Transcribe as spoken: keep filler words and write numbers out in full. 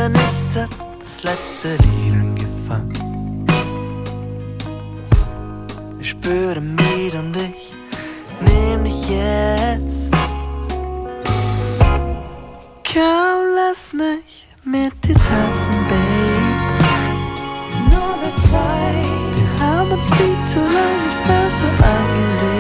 Pianist hat das letzte Lied angefangen. Ich spüre mich und ich nehm dich jetzt. Komm, lass mich mit dir tanzen, Babe. Nur wir zwei. Wir haben uns viel zu lange nicht mehr so angesehen.